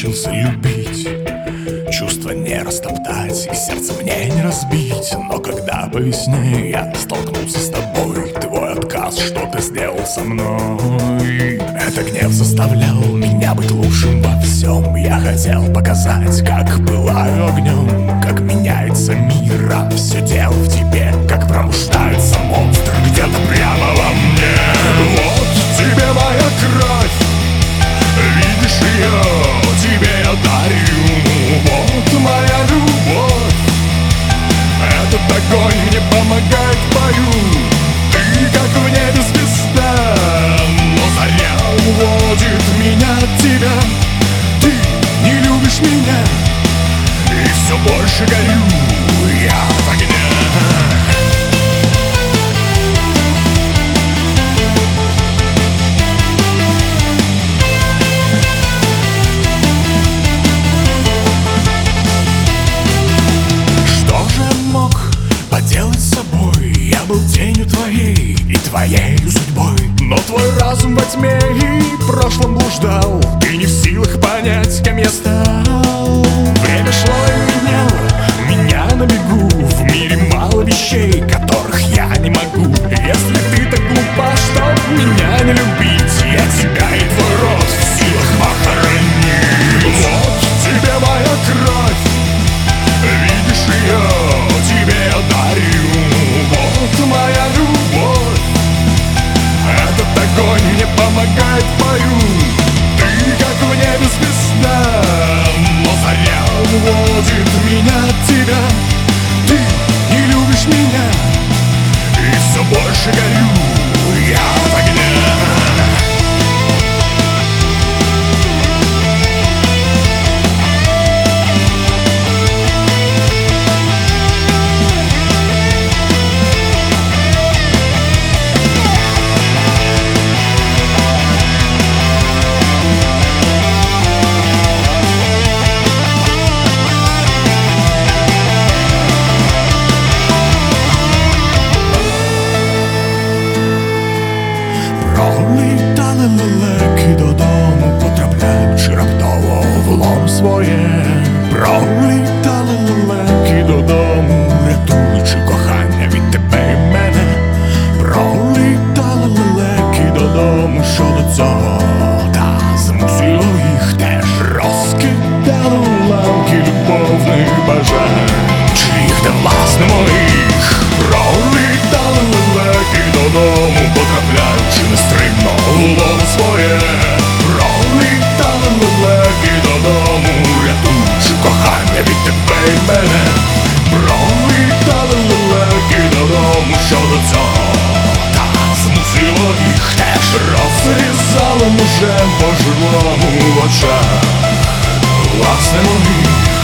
научился любить, чувства не растоптать и сердце мне не разбить. Но когда по весне я столкнулся с тобой, твой отказ, что ты сделал со мной, это гнев заставлял меня быть лучшим во всем. Я хотел показать, как пылаю огнем, как меняется мир, а все дело в тебе, как пробуждается монстр где-то прямо во мне. Вот тебе моя кровь, видишь ее, тебе я дарю. Вот моя любовь, этот огонь мне помогает в бою. Ты как в небе звезда, но заря уводит меня от тебя. Ты не любишь меня, и все больше горю я в огне. Был тенью твоей и твоей судьбой, но твой разум во тьме и в прошлом блуждал. Ты не в силах понять, кем я стал. Время шло и меняло меня на бегу. В мире мало вещей, которых я не могу. Если ты так глупа, чтоб меня не любить, я тебя и твой род в силах похоронить. Вот тебе моя кровь, видишь ее, тебе я дарю. Вот моя любовь, этот огонь мне помогает в бою. Ты как в небе звезда, но заря уводит меня от тебя. Ты не любишь меня, и все больше горю я в огне. Пролітали лелеки додому, потрапляючи раптово в лом своє. Пролітали лелеки додому, рятуючи кохання від тебе і мене. Пролітали лелеки додому, що до цього та змусило їх теж. Розкидали уламки любовних бажань, чиїх не власне моїх. Пролітали лелеки додому, потрапляючи нестримно в лоно своє. Пролітали лелеки додому, рятуючи кохання від тебе і мене. Пролітали лелеки додому, що до цього та змусило їх теж. Розрізало ножем по-живому в очах власне моїх.